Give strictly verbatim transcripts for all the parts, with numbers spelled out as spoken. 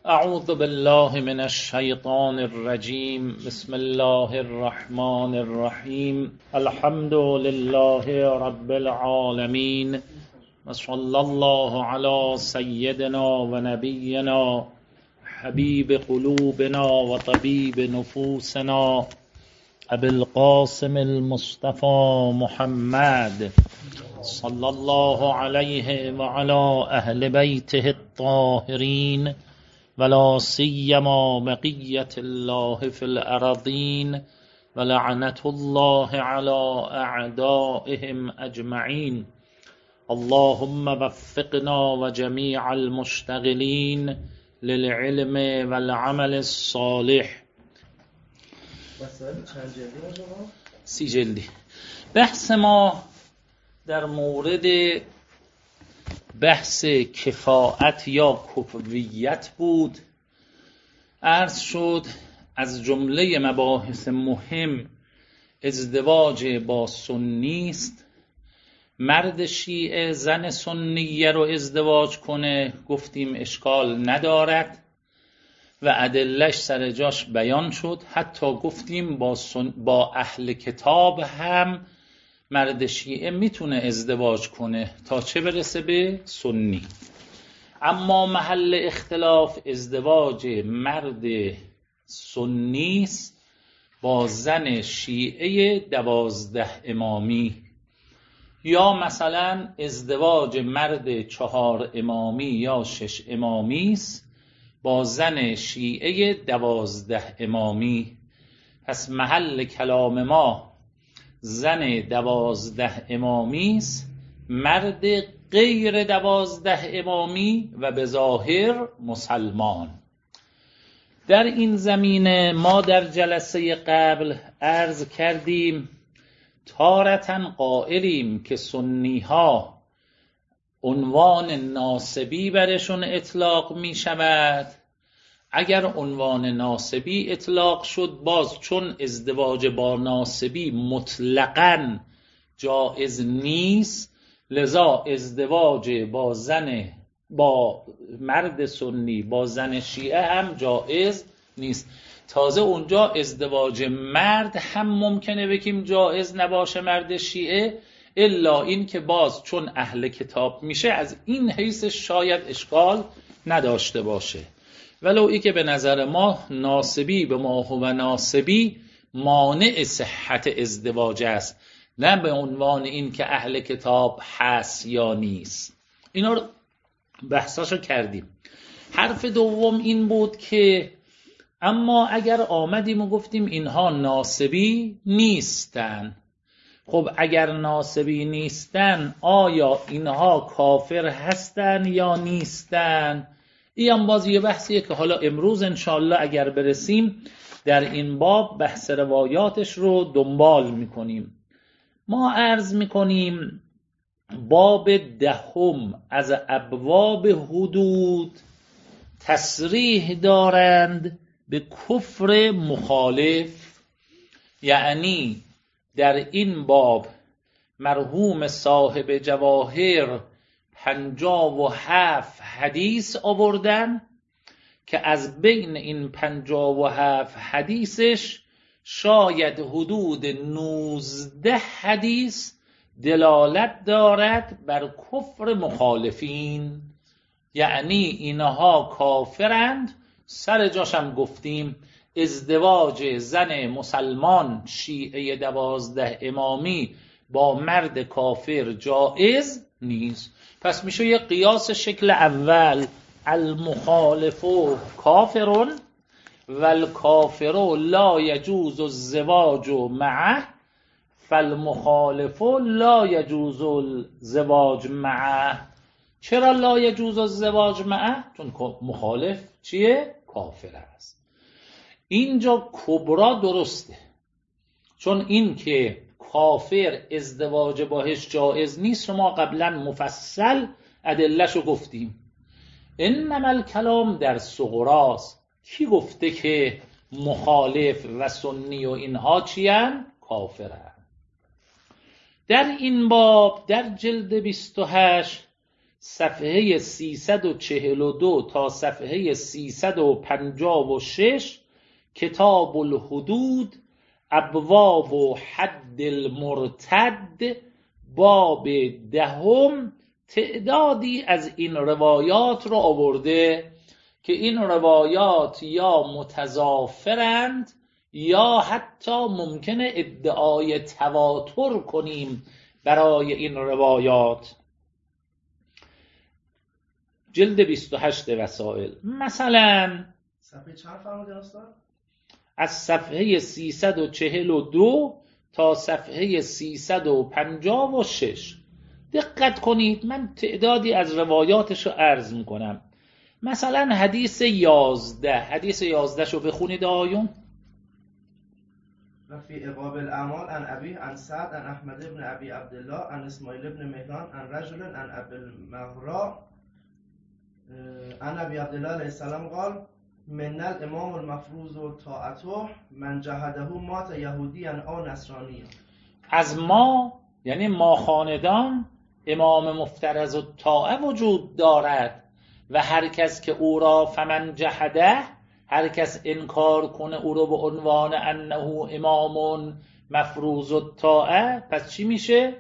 اعوذ بالله من الشیطان الرجیم. بسم الله الرحمن الرحیم. الحمد لله رب العالمین و صلی الله علی سیدنا و نبینا حبیب قلوبنا و طبیب نفوسنا ابی القاسم المصطفى محمد صلی الله علیه و علی اهل بیته الطاهرین ولا سیما بقیة الله فی الارضین ولعنة الله علی اعدائهم اجمعین. اللهم وفقنا و جمیع المشتغلین للعلم والعمل الصالح. سی جلدی. بحث ما در مورد بحث کفاءت یا کفویت بود. عرض شد از جمله مباحث مهم ازدواج با سنی است. مرد شیعه زن سنیه رو ازدواج کنه، گفتیم اشکال ندارد و ادله‌اش سر جاش بیان شد. حتی گفتیم با, سن... با اهل کتاب هم مرد شیعه میتونه ازدواج کنه تا چه برسه به سنی. اما محل اختلاف ازدواج مرد سنی است با زن شیعه دوازده امامی، یا مثلا ازدواج مرد چهار امامی یا شش امامی است با زن شیعه دوازده امامی. پس محل کلام ما زن دوازده امامی است، مرد غیر دوازده امامی و به ظاهر مسلمان. در این زمینه ما در جلسه قبل عرض کردیم تارةً قائلیم که سنی ها عنوان ناسبی برشون اطلاق می شود. اگر عنوان ناسبی اطلاق شد، باز چون ازدواج با ناسبی مطلقاً جائز نیست، لذا ازدواج با زن با مرد سنی با زن شیعه هم جائز نیست. تازه اونجا ازدواج مرد هم ممکنه بگیم جائز نباشه مرد شیعه، الا این که باز چون اهل کتاب میشه از این حیث شاید اشکال نداشته باشه. ولو ای که به نظر ما ناسبی به ما هو ناسبی مانع صحت ازدواج است، نه به عنوان این که اهل کتاب هست یا نیست. اینا رو بحثاشو کردیم. حرف دوم این بود که اما اگر آمدیم و گفتیم اینها ناسبی نیستن، خب اگر ناسبی نیستن آیا اینها کافر هستن یا نیستن؟ این هم باز یه بحثیه که حالا امروز انشاءالله اگر برسیم در این باب بحث روایاتش رو دنبال میکنیم. ما عرض میکنیم باب دهم از ابواب حدود تصریح دارند به کفر مخالف. یعنی در این باب مرحوم صاحب جواهر پنجاه و هفت حدیث آوردن که از بین این پنجاه و هفت حدیثش شاید حدود نوزده حدیث دلالت دارد بر کفر مخالفین، یعنی اینها کافرند. سر جاشم گفتیم ازدواج زن مسلمان شیعه دوازده امامی با مرد کافر جائز نیست. پس میشه یه قیاس شکل اول، المخالف کافر والکافر لا یجوز الزواج معه فالمخالف لا یجوز الزواج معه. چرا لا یجوز الزواج معه؟ چون مخالف چیه؟ کافر است. اینجا کبرا درسته، چون این که کافر ازدواج باهش جایز نیست رو ما قبلا مفصل ادله‌شو گفتیم. انما الکلام در صغراست. کی گفته که مخالف و سنی و اینها چیان؟ کافرن. در این باب در جلد بیست و هشت صفحه سیصد و چهل و دو تا صفحه سیصد و پنجاه و شش، کتاب الحدود، ابواب و حد المرتد، باب دهم، تعدادی از این روایات رو آورده که این روایات یا متضافرند یا حتی ممکنه ادعای تواتر کنیم برای این روایات. جلد بیست و هشت وسائل، مثلا صفحه چند فرمودید استاد؟ از صفحه سیصد و چهل و دو تا صفحه سیصد و پنجاه و شش دقت کنید. من تعدادی از روایاتش رو عرض میکنم. مثلا حدیث یازده، حدیث یازده شو بخونید آیون. و فی ابواب الاعمال عن ابی عن سعد عن احمد ابن ابی عبدالله عن اسماعیل ابن مهران عن رجل عن ابي المغراء عن ابی عبدالله علیه السلام قال من الامام المفروض و طاعته من جهده مات یهودیا او نصرانیا. از ما یعنی ما خاندان امام مفترض و طاعه وجود دارد و هر کس که او را فمن جهده، هر کس انکار کنه او رو به عنوان انه امام مفروض و طاعه، پس چی میشه؟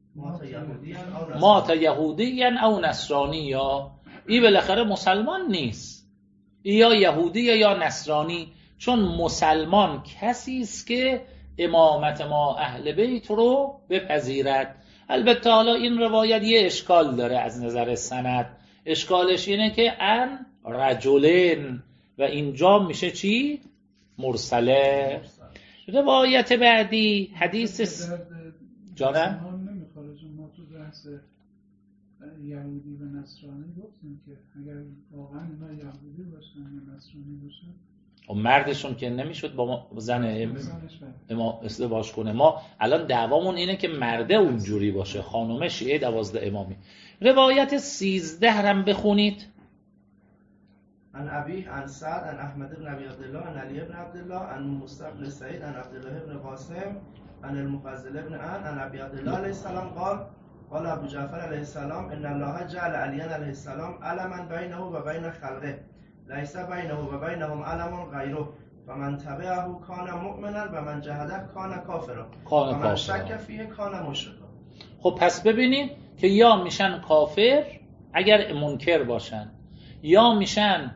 مات یهودیا او نصرانیا. این بالاخره مسلمان نیست، یا یهودی یا نصرانی، چون مسلمان کسی است که امامت ما اهل بیت رو بپذیرد. البته حالا این روایت یه اشکال داره از نظر سند. اشکالش اینه که ان رجلین و اینجا میشه چی؟ مرسله. روایت بعدی حدیث جانم نمیخوره، چون ما تو بحث یهودی و نصرانی گفتیم که اگر واقعا اینا یهودی باشن یا نصرانی باشن و مردشون که نمیشد با زن امام ازدواج کنه. ما الان دعوامون اینه که مرده اونجوری باشه، خانومه شیعه دوازده امامی. روایت سیزده هم بخونید. عن ابی عن سعد عن احمد بن ابي عبد الله عن علي بن عبد الله عن موسی بن سعید عن عبد الله بن قاسم عن المفضل بن عن عن ابي عبد الله علیه السلام قال قال ابو جعفر علیه السلام ان الله جعل علی علیه السلام علما بینه و بین خلقه لیس بینه و بینهم علم غیره فمن تبعه کان مؤمنا و من جهده کان کافرا و من شک فیه کان مشرکا. خب پس ببینید که یا میشن کافر اگر منکر باشن، یا میشن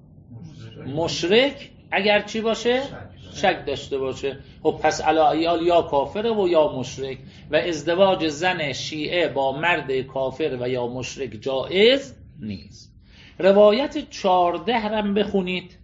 مشرک اگر چی باشه؟ شک داشته باشه. خب پس علایال یا کافره و یا مشرک، و ازدواج زن شیعه با مرد کافر و یا مشرک جایز نیست. روایت چارده هم بخونید.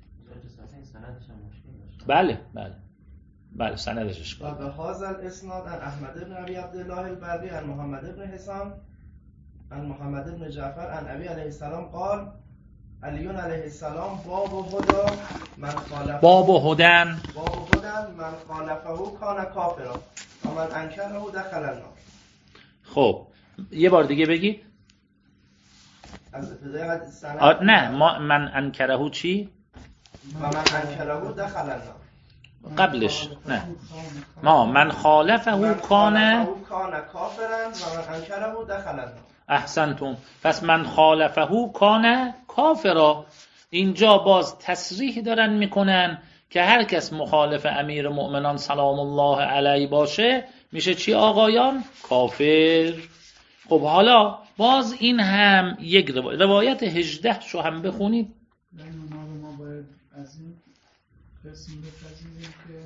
بله بله بله سندش اشکال. و به هذا الاسناد عن احمد بن ابي عبد الله البرقي عن محمد بن حسام عن محمد بن جعفر عن ابي علیه السلام قال علی علیه السلام باب هدا من خالفه باب هدن باب هدن من خالفه کان کافرا و من انکره دخل النار. خب یه بار دیگه بگید. از ابتدای حدیث سند نه ما من انکره چی؟ و من انکره دخل النار. قبلش نه ما من خالفه کان کان کافرا و من انکره دخل النار. احسنتم. پس من خالفه کان کافرا، اینجا باز تصریح دارن میکنن که هر کس مخالف امیر مؤمنان سلام الله علیه باشه میشه چی آقایان؟ کافر. خب حالا باز این هم یک روایت. روایت هجده شو هم بخونید. ما باید از این قسم بپذیریم که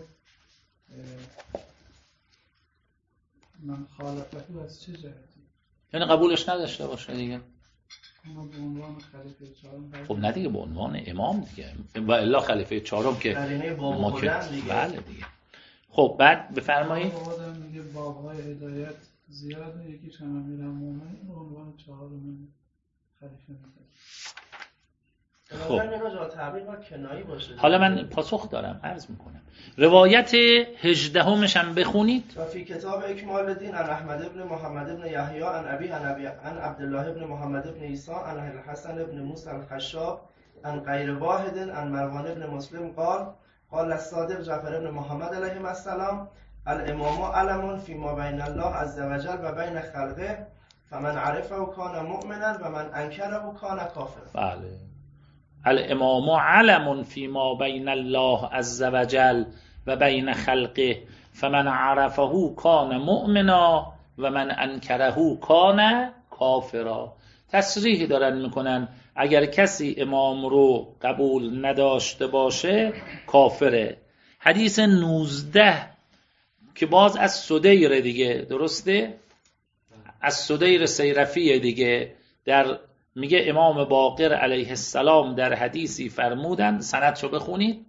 من خالفه از چه جهتی؟ یعنی قبولش نداشته باشه دیگه. ما به عنوان خلیفه چهارم. خب نه دیگه، به عنوان امام دیگه، و الا خلیفه چهارم که ما که بله دیگه. خب بعد بفرمایید. آدم میگه بابهای هدایت زیاده، یکی چند امیرالمومنین به عنوان چهارم خلیفه میذاره. خب باشه. حالا من پاسخ دارم عرض میکنم. روایت هجدهمش هم بخونید. و فی کتاب اکمال الدین عن احمد ابن محمد ابن یحیی عن ابی عن ابی عن عبدالله ابن محمد ابن عیسی عن الحسن ابن موسی الخشاب عن غیر واحد عن مروان ابن مسلم قال قال الصادق جعفر ابن محمد علیه السلام الامام علم فی ما بین الله عز وجل و بین خلقه فمن عرفه کان مؤمنا و من انکره کان کافرا. بله. الامام علم فی ما بین الله عز وجل و بین خلقه فمن عرفه کان مؤمنا و من انکره کان کافرا. تصریح دارن میکنن اگر کسی امام رو قبول نداشته باشه کافره. حدیث نوزده که باز از سدیر دیگه، درسته؟ از سدیر سیرفیه دیگه، در میگه امام باقر علیه السلام در حدیثی فرمودن، سندشو بخونید.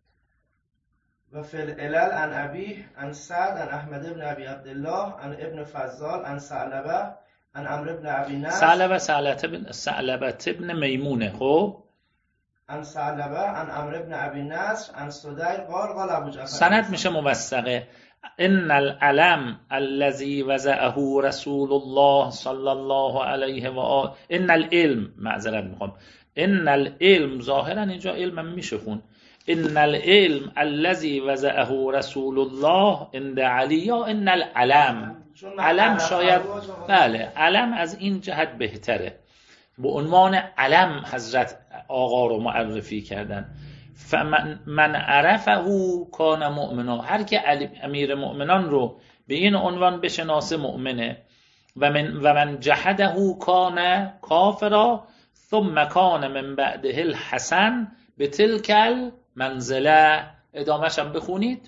و فی العلل عن ابی عن سعد عن احمد بن ابی عبدالله عن ابن فضال عن ثعلبه عن عمرو بن ابی نصر. ثعلبه ثعلبه بن ثعلبه ابن میمونه. خب عن ثعلبه عن عمرو بن ابی نصر عن سدیر قال قال ابو جعفر. سند میشه موثقه. ان العلم الذي وضعه رسول الله صلی الله علیه و آله. ان العلم، معذرت میخوام، ان العلم ظاهرا اینجا علم میشه خون. ان العلم الذي وضعه رسول الله عند علی یا ان العلم. علم شاید، بله علم از این جهت بهتره، به عنوان علم حضرت آقا رو معرفی کردن. فمن من عرفه کان مؤمنا، هر که امیر مؤمنان رو به این عنوان بشناسه مؤمنه. و من و من جحده کان کافرا ثم کان من بعده الحسن بتلک المنزله. ادامهش هم بخونید.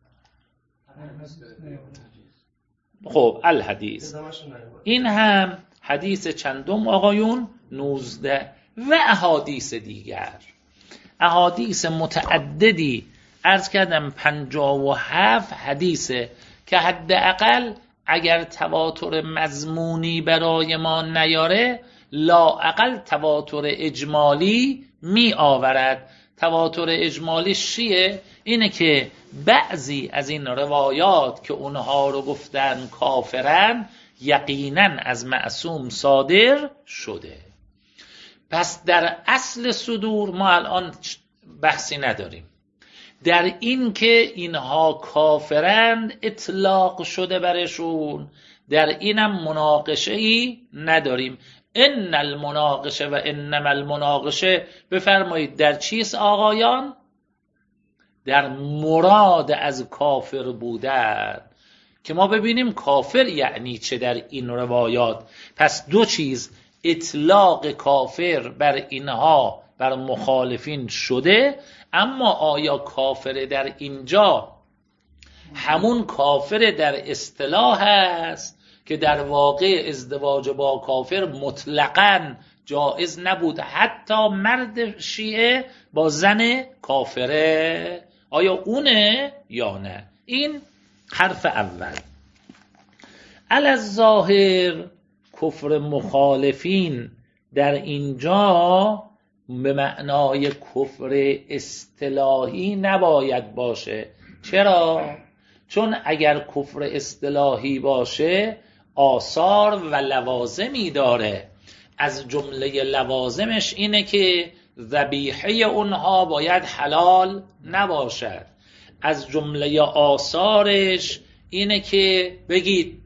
خب الحدیث، این هم حدیث چندم آقایون؟ نوزده. و احادیث دیگر، احادیث متعددی، عرض کردم پنجاه و هفت حدیثه که حداقل اگر تواتر مضمونی برای ما نیاره لااقل تواتر اجمالی می آورد. تواتر اجمالی چیه؟ اینه که بعضی از این روایات که اونها رو گفتن کافرن یقینا از معصوم صادر شده. پس در اصل صدور ما الان بحثی نداریم. در این که اینها کافرند اطلاق شده برشون، در اینم مناقشه ای نداریم. ان المناقشه و انما المناقشه بفرمایید در چیست آقایان؟ در مراد از کافر بودن، که ما ببینیم کافر یعنی چه در این روایات. پس دو چیز، اطلاق کافر بر اینها بر مخالفین شده، اما آیا کافر در اینجا همون کافر در اصطلاح است که در واقع ازدواج با کافر مطلقاً جائز نبود، حتی مرد شیعه با زن کافره، آیا اونه یا نه؟ این حرف اول. الظاهر کفر مخالفین در اینجا به معنای کفر اصطلاحی نباید باشه. چرا؟ چون اگر کفر اصطلاحی باشه آثار و لوازمی داره. از جمله لوازمش اینه که ذبیحه اونها باید حلال نباشد. از جمله آثارش اینه که بگید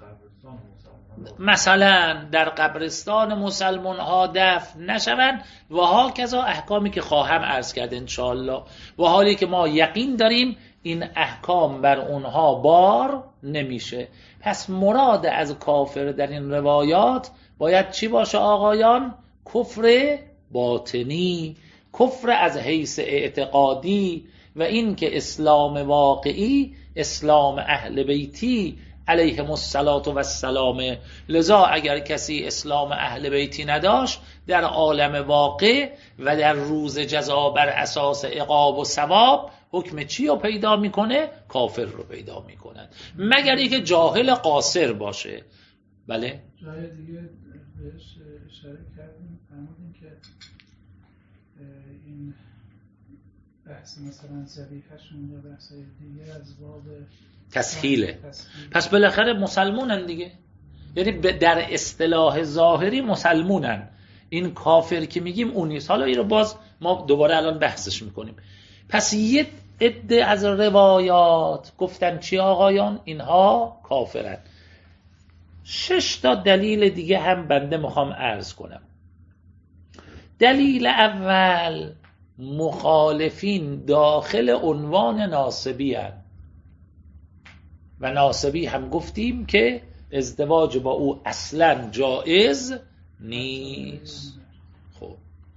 مثلا در قبرستان مسلمان ها دفن نشوند و ها کذا احکامی که خواهم عرض کرد انشاءالله، و حالی که ما یقین داریم این احکام بر اونها بار نمیشه. پس مراد از کافر در این روایات باید چی باشه آقایان؟ کفر باطنی، کفر از حیث اعتقادی، و این که اسلام واقعی اسلام اهل بیتی علیهم الصلاة و السلام. لذا اگر کسی اسلام اهل بیتی نداشت در عالم واقع و در روز جزا بر اساس عقاب و ثواب حکم چی رو پیدا میکنه؟ کافر رو پیدا میکنن، مگر اینکه جاهل قاصر باشه. بله جای دیگه بهش اشاره کردیم، فرمودیم که این بحث مثلا ذبیحه‌شون یا بحث دیگه از باب تسهیله. پس بالاخره مسلمونن دیگه، یعنی در اصطلاح ظاهری مسلمونن. این کافر که میگیم اون نیست. حالا این رو باز ما دوباره الان بحثش میکنیم. پس یه عده از روایات گفتن چی آقایان؟ اینها کافرن. شش تا دلیل دیگه هم بنده میخوام عرض کنم. دلیل اول، مخالفین داخل عنوان ناسبی هستند و ناسبی هم گفتیم که ازدواج با او اصلا جایز نیست. خب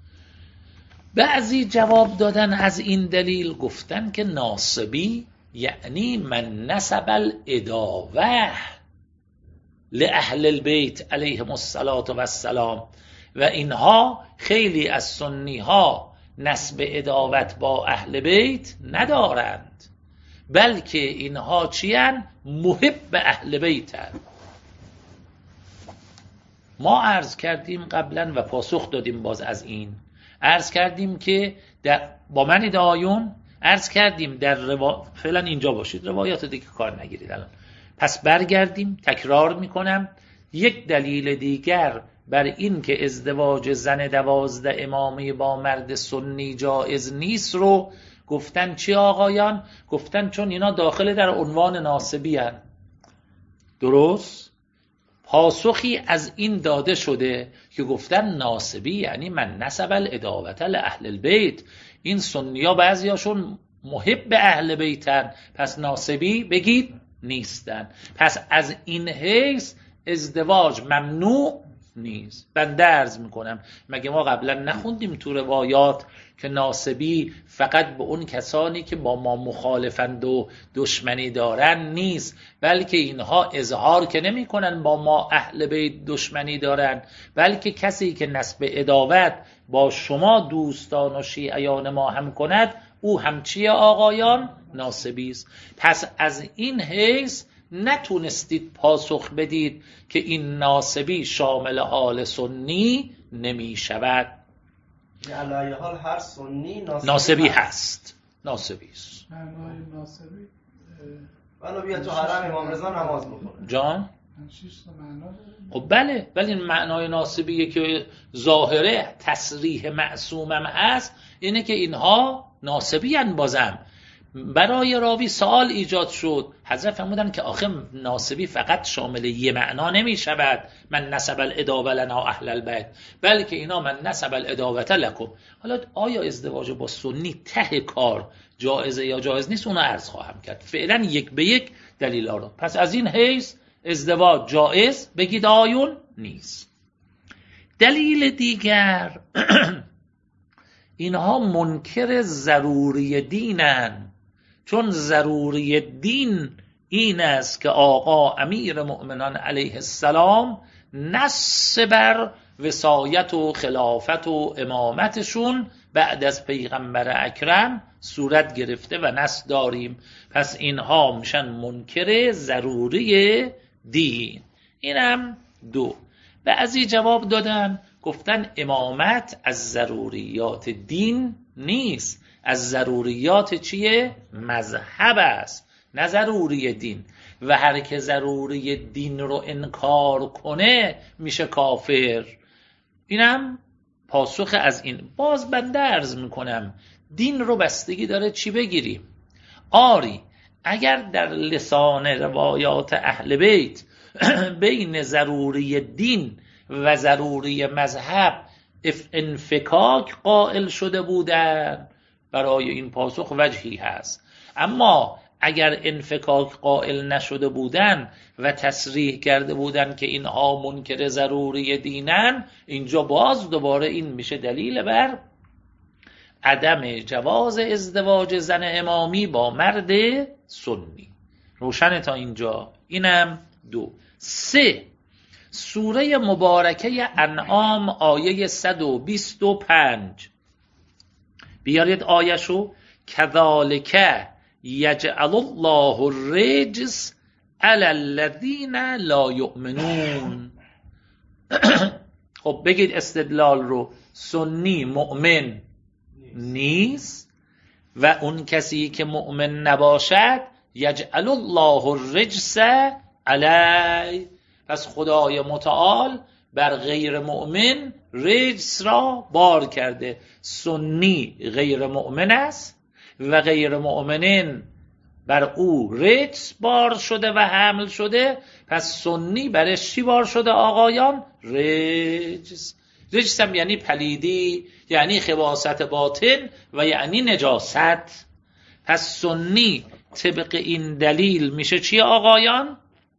بعضی جواب دادن از این دلیل، گفتن که ناسبی یعنی من نسب الاداوه لأهل البیت علیهم الصلاة و السلام، و اینها خیلی از سنی ها نسب اداوت با اهل بیت ندارند، بلکه اینها چیان؟ محب اهل بیتند. ما عرض کردیم قبلا و پاسخ دادیم باز از این، عرض کردیم که در با من دایون عرض کردیم در روا... فعلا اینجا باشید، روایات دیگه کار نگیرید الان. پس برگردیم، تکرار میکنم. یک دلیل دیگر بر این که ازدواج زن دوازده امامه با مرد سنی جایز نیست رو گفتن چی آقایان؟ گفتن چون اینا داخل در عنوان ناسبی هن. درست؟ پاسخی از این داده شده که گفتن ناسبی یعنی من نسب الاداوت لأهل البیت، این سنی ها بعضی هاشون محب اهل بیتن، پس ناسبی بگید نیستن. پس از این حیث ازدواج ممنوع نیست. بنده عرض میکنم مگه ما قبلا نخوندیم تو روایات که ناسبی فقط به اون کسانی که با ما مخالفند و دشمنی دارن نیست، بلکه اینها اظهار که نمی کنن با ما اهل بیت دشمنی دارن، بلکه کسی که نسب اداوت با شما دوستان و شیعیان ما هم کند او هم چیه آقایان؟ ناسبی است. پس از این حیث نتونستید پاسخ بدید که این ناسبی شامل آل سنی نمی شود. علیه حال هر سنی ناسبی, ناسبی هست. ناسبی است. معنای ناسبی ولو بیا تو حرم امام رضا نماز بخونه. جان؟ شش تا معنا داره. خب بله، ولی این معنای ناسبیه که ظاهره تصریح معصومم هست اینه که اینها ناسبی هن. بازم برای راوی سوال ایجاد شد، حضرت فرمودن که آخه ناسبی فقط شامل یه معنا نمی شود، من نسب الاداوه لنا اهل البیت، بلکه اینا من نسب الاداوه لکم. حالا آیا ازدواج با سنی ته کار جایزه یا جایز نیست؟ اونو عرض خواهم کرد. فعلا یک به یک دلیل ها رو. پس از این حیث ازدواج جایز بگید آیون نیست. دلیل دیگر اینها منکر ضروری دینن، چون ضروری دین این است که آقا امیر مؤمنان علیه السلام نص بر وصایت و خلافت و امامتشون بعد از پیغمبر اکرم صورت گرفته و نص داریم. پس اینها میشن منکر ضروری دین. اینم دو. بعضی جواب دادن گفتن امامت از ضروریات دین نیست، از ضروریات چیه؟ مذهب است، نه ضروری دین. و هر که ضروری دین رو انکار کنه میشه کافر. اینم پاسخ از این. باز بنده عرض میکنم دین رو بستگی داره چی بگیریم. آری اگر در لسان روایات اهل بیت بین ضروری دین و ضروری مذهب انفکاک قائل شده بودن، برای این پاسخ وجهی هست. اما اگر انفکاک قائل نشده بودن و تصریح کرده بودن که اینها منکر ضروری دینن، اینجا باز دوباره این میشه دلیل بر عدم جواز ازدواج زن امامی با مرد سنی. روشن تا اینجا؟ اینم دو. سه، سوره مبارکه انعام آیه صد و بیست و پنج بیارید آیشو. کذالک یجعل الله الرجس علی الذین لا یؤمنون. خب بگید استدلال رو. سنی مؤمن نیست و اون کسی که مؤمن نباشد یجعل الله الرجس علی، پس خدای متعال بر غیر مؤمن رجس را بار کرده. سنی غیر مؤمن است و غیر مؤمنین بر او رجس بار شده و حمل شده، پس سنی برش چی بار شده آقایان؟ رجس. رجس هم یعنی پلیدی، یعنی خباثت باطن و یعنی نجاست. پس سنی طبق این دلیل میشه چی آقایان؟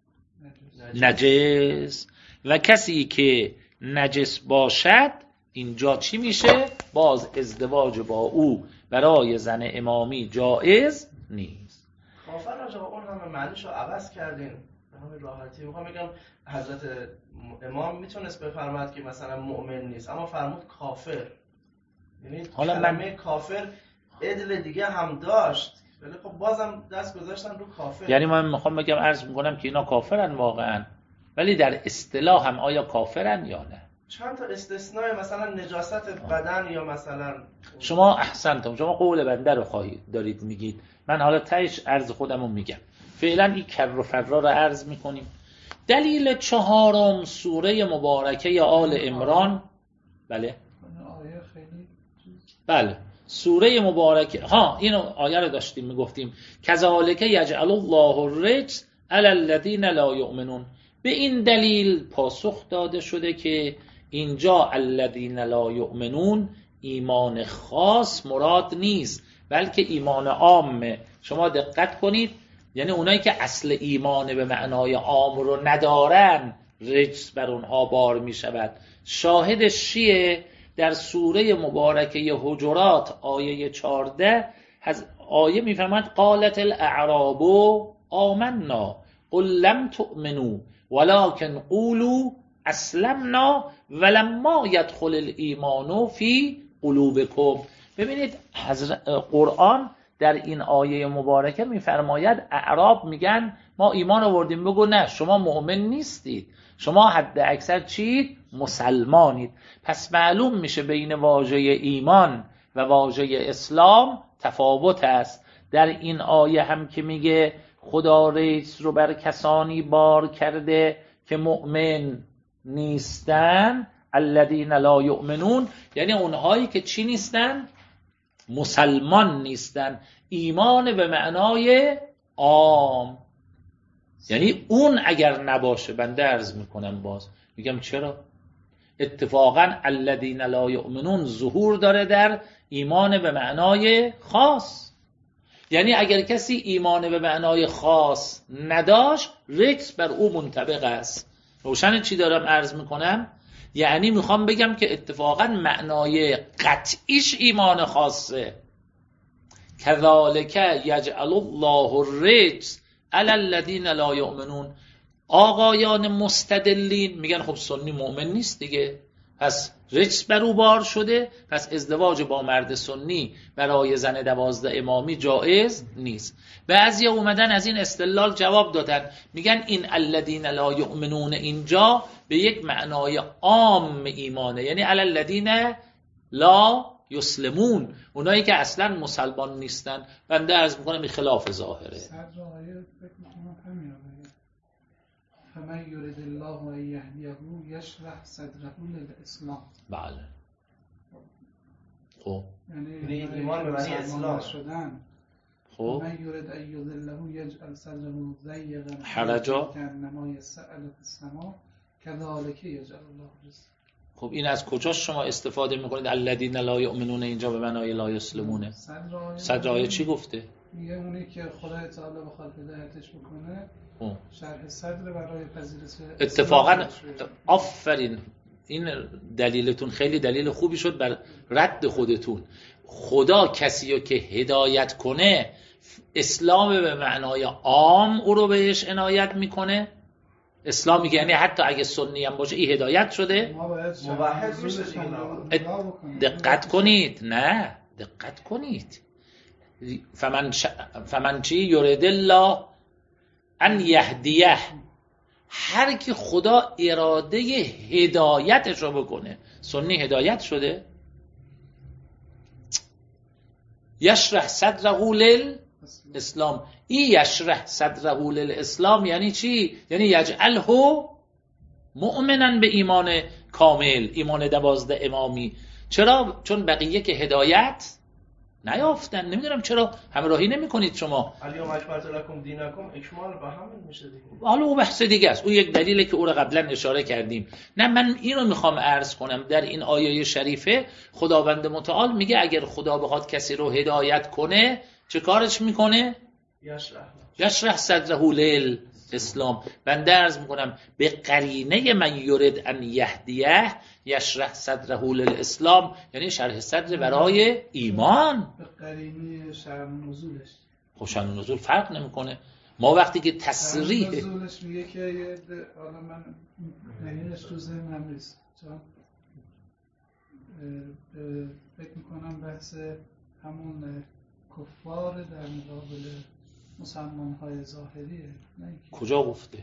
نجس. و کسی که نجس باشد اینجا چی میشه؟ باز ازدواج با او برای زن امامی جایز نیست. کافر راجع اون همه معنیشو عوض کردین به همین راحتی. میخوام بگم حضرت امام میتونست بفرماد که مثلا مؤمن نیست، اما فرمود کافر. یعنی حالا کلمه من... کافر عدل دیگه هم داشت، ولی خب بازم دست گذاشتن رو کافر. یعنی من میخوام بگم عرض میکنم که اینا کافرن واقعا، ولی در اصطلاح هم آیا کافرن یا نه؟ چند تا استثنای مثلا نجاست بدن یا مثلا شما احسنتم، شما قول بنده رو خواهید دارید میگید. من حالا تهش عرض خودم رو میگم. فعلا این کر و فرا رو عرض میکنیم. دلیل چهارم سوره مبارکه آل عمران. بله آیه خیلی بله سوره مبارکه، ها اینو آیه رو داشتیم میگفتیم کذالک یجعل الله الرجس علی الذین لا یؤمنون. به این دلیل پاسخ داده شده که اینجا الذین لا یؤمنون ایمان خاص مراد نیست، بلکه ایمان عامه. شما دقت کنید، یعنی اونایی که اصل ایمان به معنای عام رو ندارن رجس بر اونها بار می شود. شاهدش چیه؟ در سوره مبارکه حجرات آیه چهارده آیه می فرماید قالت الاعراب آمنا قل لم تؤمنوا ولكن قولوا اسلمنا ولما يدخل الايمان فی قلوبکم. ببینید حضرت قرآن در این آیه مبارکه میفرماید اعراب میگن ما ایمان آوردیم، بگو نه شما مؤمن نیستید، شما حد اکثر چید؟ مسلمانید. پس معلوم میشه بین واژه ایمان و واژه اسلام تفاوت است. در این آیه هم که میگه خدا رجس رو بر کسانی بار کرده که مؤمن نیستن، الذین لا یؤمنون، یعنی اونهایی که چی نیستن؟ مسلمان نیستن. ایمان به معنای عام، یعنی اون اگر نباشه، بنده عرض میکنم باز میگم چرا؟ اتفاقا الذین لا یؤمنون ظهور داره در ایمان به معنای خاص. یعنی اگر کسی ایمان به معنای خاص نداشت رجس بر او منطبق است. روشن چی دارم عرض میکنم؟ یعنی میخوام بگم که اتفاقا معنای قطعیش ایمان خاصه. کذالک یجعل الله الرجس علی الذین لا یؤمنون. آقایان مستدلین میگن خب سنی مؤمن نیست دیگه، پس رجس بر او بار شده، پس ازدواج با مرد سنی برای زن دوازده امامی جایز نیست. بعضی اومدن از این استدلال جواب دادن، میگن این الذین لا یؤمنون اینجا به یک معنای عام ایمانه، یعنی علی الذین لا یسلمون، اونایی که اصلا مسلمان نیستن. بنده عرض میکنم این خلاف ظاهره. صدر آیه فکر میکنم همین آیه فمن یرد الله ان یهدیه یشرح صدره للاسلام. بله خب یعنی ایمان به معنی اسلام شدن. خب من یرد ان یضله یجعل صدره ضیقا حرجا کانما یصعد فی السما کذالک یجعل الله الرجس. خب این از کجا شما استفاده میکنید الذین لا یؤمنون اینجا به معنای لا یسلمونه؟ صدر آیه چی گفته؟ میگه اونی که خدای تعالی بخواد هدایتش بکنه شرح صدر برای پذیرش. اتفاقا آفرین، این دلیلتون خیلی دلیل خوبی شد بر رد خودتون. خدا کسی رو که هدایت کنه اسلام به معنای عام او رو بهش عنایت میکنه. اسلامی که یعنی حتی اگه سنی هم باشه این هدایت شده. موحد میشه دیگه. دقت کنید، نه دقت کنید. فمن, ش... فمن چی یرید الله ان یهدیه، هر کی خدا اراده هدایتش رو بکنه. سنی هدایت شده. یشرح صدره للاسلام، این یشرح صدره للاسلام یعنی چی؟ یعنی یجعله مؤمنا به ایمان کامل، ایمان دوازده امامی. چرا؟ چون بقیه که هدایت نیافتن. نمیدونم چرا همراهی نمی‌کنید شما. الیوم اکملت لکم دینکم اکمال به همین میشه دیگه. حالا او بحث دیگه است، او یک دلیله که او رو قبلا اشاره کردیم. نه من اینو میخوام عرض کنم، در این آیه شریفه خداوند متعال میگه اگر خدا بخواد کسی رو هدایت کنه چه کارش میکنه؟ یشرح یشرح صدره للاسلام. بنده عرض میکنم به قرینه من یرید ان یهدیه یشرح صدره للاسلام، یعنی شرح صدر برای ایمان. به قرینه شرم نزولش خب شرم نزول فرق نمیکنه. ما وقتی که تصریح نزولش میگه که حالا من نهینش تو ذهنم نیست، چون فکر میکنم بحث همون کفار در مقابل مسلمان های ظاهریه. کجا گفته؟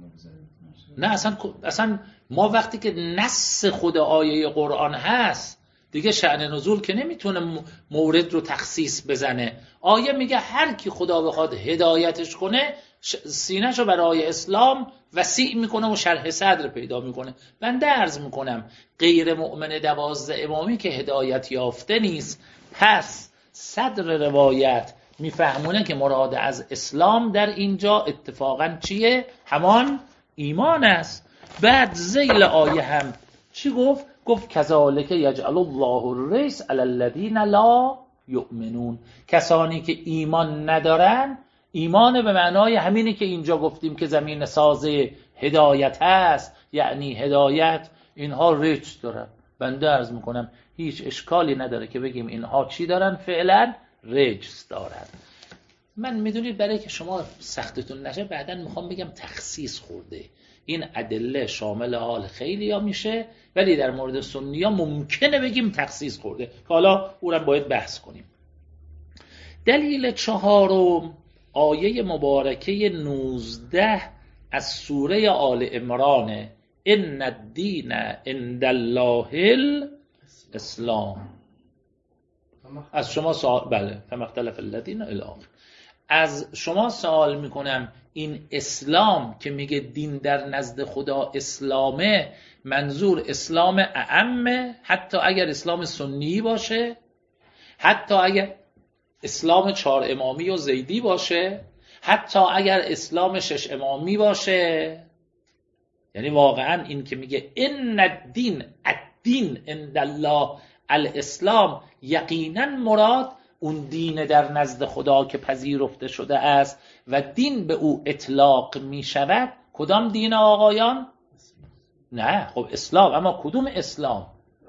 نه اصلا اصلا ما وقتی که نص خود آیه قرآن هست دیگه شأن نزول که نمیتونه مورد رو تخصیص بزنه. آیه میگه هر کی خدا بخواد هدایتش کنه سینه‌ش رو برای اسلام وسیع میکنه و شرح صدر پیدا میکنه. بنده عرض میکنم غیر مؤمن دوازده امامی که هدایت یافته نیست، پس صدر روایت میفهمونه که مراد از اسلام در اینجا اتفاقا چیه؟ همان ایمان است. بعد ذیل آیه هم چی گفت؟ گفت کذالک یجعل الله الرجس علی الذین لا یؤمنون. کسانی که ایمان ندارن، ایمان به معنای همینی که اینجا گفتیم که زمین ساز هدایت هست، یعنی هدایت، اینها رجس دارن. بنده عرض میکنم هیچ اشکالی نداره که بگیم اینها چی دارن؟ فعلا رجس دارن. من میدونید برای که شما سختتون نشه بعداً میخوام بگم تخصیص خورده. این ادله شامل حال خیلی ها میشه، ولی در مورد سنی ها ممکنه بگیم تخصیص خورده که حالا او را باید بحث کنیم. دلیل چهارم آیه مبارکه نوزده از سوره آل عمران، ان الدین عند الله الاسلام. از شما سوال بله فمختلف الذین الی آخر. از شما سوال میکنم این اسلام که میگه دین در نزد خدا اسلامه، منظور اسلام اعمه، حتی اگر اسلام سنی باشه، حتی اگر اسلام چهار امامی و زیدی باشه، حتی اگر اسلام شش امامی باشه؟ یعنی واقعا این که میگه ان الدین الدین عند الله الاسلام، یقینا مراد اون دین در نزد خدا که پذیرفته شده است و دین به او اطلاق می شود. کدام دین آقایان؟ نه خب اسلام، اما کدوم اسلام؟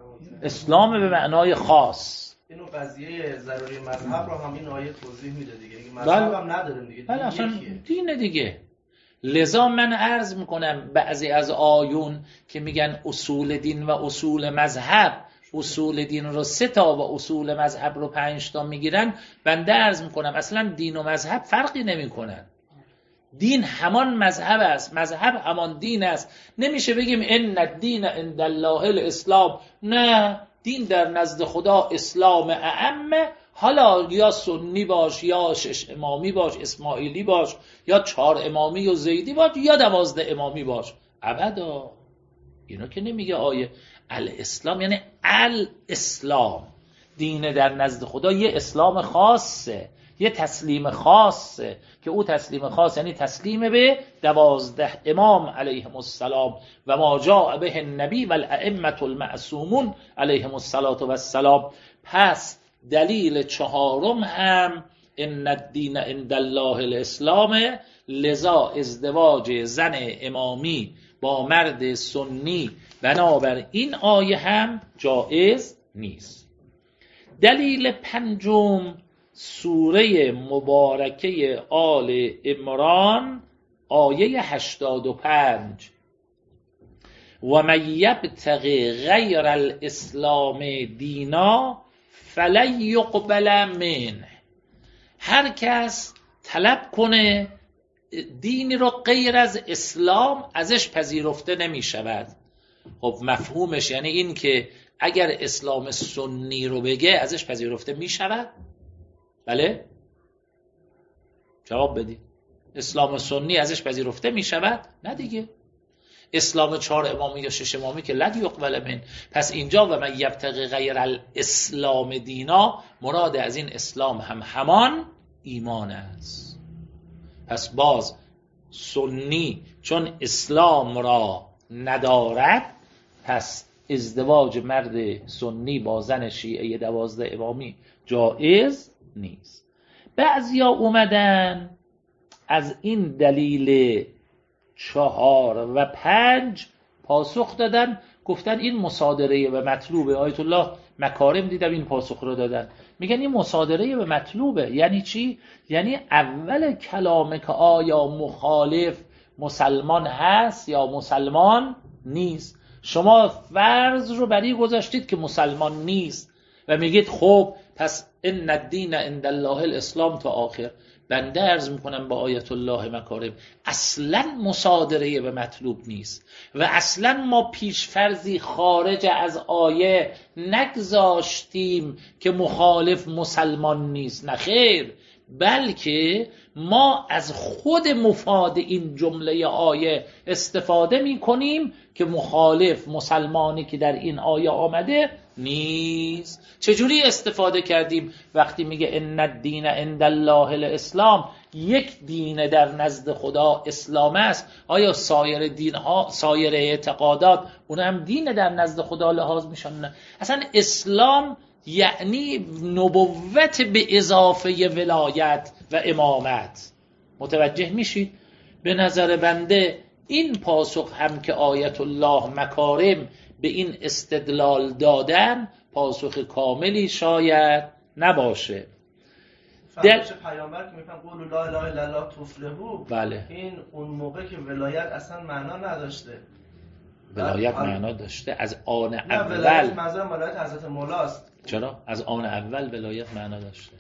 اسلام به معنای خاص. اینو قضیه ضروری مذهب رو هم این آیه توضیح میده دیگه. مذهب هم نداریم دیگه، بله اصلا دین دیگه. لذا من عرض میکنم بعضی از آیون که میگن اصول دین و اصول مذهب، اصول دین رو سه تا و اصول مذهب رو پنج تا میگیرن، بنده عرض میکنم اصلا دین و مذهب فرقی نمیکنن. دین همان مذهب است، مذهب همان دین است. نمیشه بگیم ان الدین عند الله الاسلام. نه، دین در نزد خدا اسلام اعمه، حالا یا سنی باش یا شش امامی باش، اسماعیلی باش، یا چهار امامی و زیدی باش، یا دوازده امامی باش. ابدا اینو که نمیگه آیه. الاسلام یعنی الاسلام، دین در نزد خدا یه اسلام خاصه، یه تسلیم خاصه که او تسلیم خاص یعنی تسلیم به دوازده امام علیهم السلام و ما جاء به النبی و الائمه المعصومون علیهم السلام. پس دلیل چهارم هم ان الدین عند الله الاسلام، لذا ازدواج زن امامی با مرد سنی بنابر این آیه هم جایز نیست. دلیل پنجم سوره مبارکه آل عمران آیه هشتاد و پنج، و من یبتغی غیر الاسلام دینا فلن یقبل منه. هر کس طلب کنه دینی رو غیر از اسلام ازش پذیرفته نمی شود. خب مفهومش یعنی این که اگر اسلام سنی رو بگه ازش پذیرفته می شود؟ بله؟ جواب بدید. اسلام سنی ازش پذیرفته می شود؟ نه دیگه. اسلام چهار امامی یا شش امامی که لن یقبل من. پس اینجا و من یبتغی غیر الاسلام دینا، مراد از این اسلام هم همان ایمان است. پس باز سنی چون اسلام را ندارد، پس ازدواج مرد سنی با زن شیعه دوازده امامی جایز نیست. بعضیا اومدن از این دلیل چهار و پنج پاسخ دادن، گفتن این مصادره و مطلوبه. آیت الله مکارم دیدم این پاسخ رو دادن، میگن این مصادره و مطلوبه. یعنی چی؟ یعنی اول کلامه که آیا مخالف مسلمان هست یا مسلمان نیست. شما فرض رو بری گذاشتید که مسلمان نیست و میگید خب پس ان الدین عند الله الاسلام تا آخر. بنده عرض میکنم با آیت الله مکارم اصلا مصادره و مطلوب نیست و اصلا ما پیش فرضی خارج از آیه نگذاشتیم که مخالف مسلمان نیست. نه خیر، بلکه ما از خود مفاد این جمله آیه استفاده می کنیم که مخالف مسلمانی که در این آیه آمده نیست. چجوری استفاده کردیم؟ وقتی میگه ان الدین عند الله الاسلام، یک دین در نزد خدا اسلام است. آیا سایر دین ها، سایر اعتقادات اون هم دین در نزد خدا لحاظ میشن؟ نه، اصلا اسلام یعنی نبوت به اضافه ولایت و امامت. متوجه میشید؟ به نظر بنده این پاسخ هم که آیت الله مکارم به این استدلال دادن پاسخ کاملی شاید نباشه. در پیامبر که میگن قولوا لا اله الا الله تفلحوا، بله، این اون موقع که ولایت اصلا معنا نداشته. ولایت معنا داشته از آن نه، اول. ولایت منظور ولایت حضرت مولاست. چرا؟ از آن اول ولایت معنا داشته.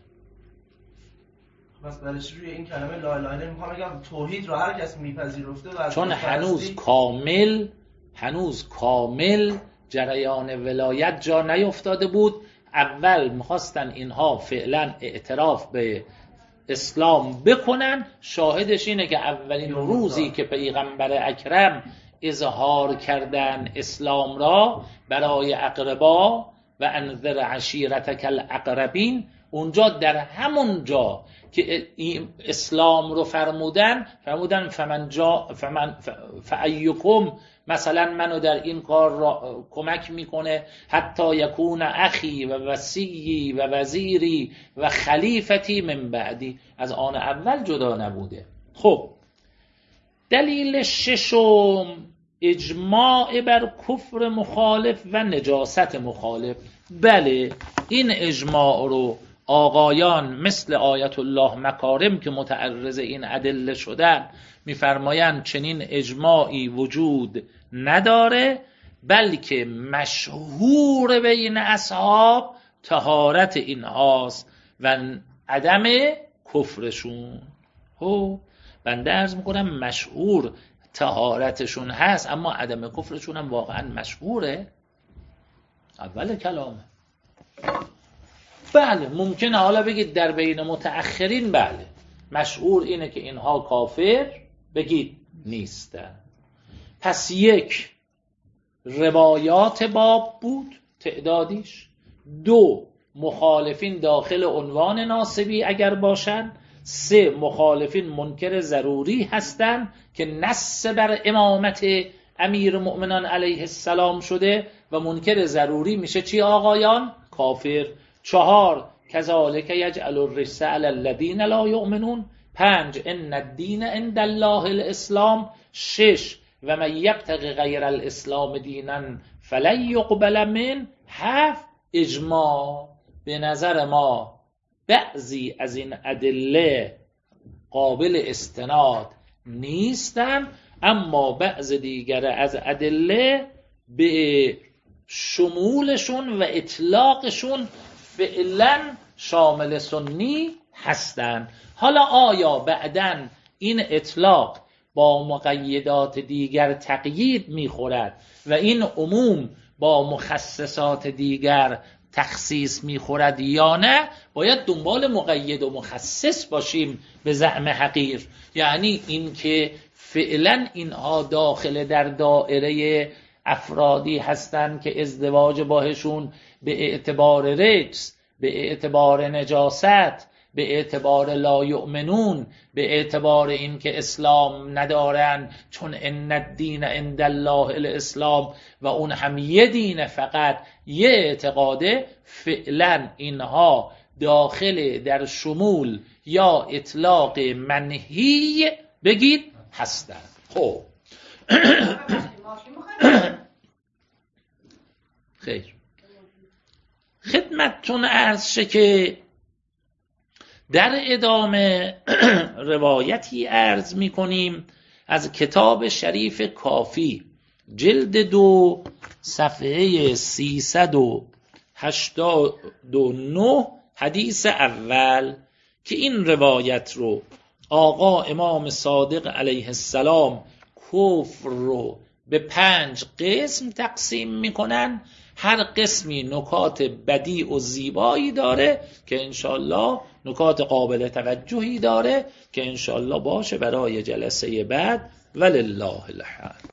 بس برش روی این کلمه لا اله الا میخوام بگم توحید رو هر کس میپذیرفته و چون هنوز کامل هنوز کامل جریان ولایت جا نیفتاده بود. اول میخواستن اینها فعلا اعتراف به اسلام بکنن. شاهدش اینه که اولین روزی که پیغمبر اکرم اظهار کردن اسلام را برای اقربا و انذر عشیرتک الاقربین، اونجا در همون جا که اسلام رو فرمودن فرمودن فمن جا فمن فایکم، مثلا منو در این کار را کمک میکنه حتی یکون اخی و وصی و وزیری و خلیفتی من بعدی. از آن اول جدا نبوده. خب دلیل ششم اجماع بر کفر مخالف و نجاست مخالف. بله، این اجماع رو آقایان مثل آیت الله مکارم که متعرض این ادله شدن میفرمایند چنین اجماعی وجود نداره، بلکه مشهور بین اصحاب طهارت اینهاست و عدم کفرشون. خب بنده عرض میکنم مشهور طهارتشون هست، اما عدم کفرشون هم واقعا مشهوره. اول کلامه. بله ممکنه حالا بگید در بین متأخرین بله مشهور اینه که اینها کافر بگید نیستن. پس یک، روایات باب بود تعدادیش. دو، مخالفین داخل عنوان ناصبی اگر باشن. سه، مخالفین منکر ضروری هستن که نص بر امامت امیر مؤمنان علیه السلام شده و منکر ضروری میشه چی آقایان؟ کافر. چهار، کذالک یجعل الرجس علی الذین لا یؤمنون. پنج، ان الدین عند الله الاسلام. شش، و من یبتغی غیر الاسلام دینا فلن یقبل من. هفت، اجماع. به نظر ما بعضی از این ادله قابل استناد نیستن، اما بعض دیگر از ادله به شمولشون و اطلاقشون فعلا شامل سنی هستند. حالا آیا بعداً این اطلاق با مقیدات دیگر تقیید میخورد و این عموم با مخصصات دیگر تخصیص میخورد یا نه؟ باید دنبال مقید و مخصص باشیم به زعم حقیر. یعنی این که فعلا اینها داخل در دائره افرادی هستند که ازدواج باهشون به اعتبار رجس، به اعتبار نجاست، به اعتبار لا یؤمنون، به اعتبار این که اسلام ندارن چون ان الدین عند الله الاسلام و اون هم یه دین، فقط یه اعتقاده، فعلا اینها داخل در شمول یا اطلاق منهی بگید هستن. خب خیر، خدمتتون عرض شه که در ادامه روایتی عرض می کنیم از کتاب شریف کافی جلد دو صفحه سیصد و هشتاد و نه حدیث اول که این روایت رو آقا امام صادق علیه السلام کفر رو به پنج قسم تقسیم میکنن، هر قسمی نکات بدیع و زیبایی داره که انشالله نکات قابل توجهی داره که انشالله باشه برای جلسه بعد. ولله الحمد.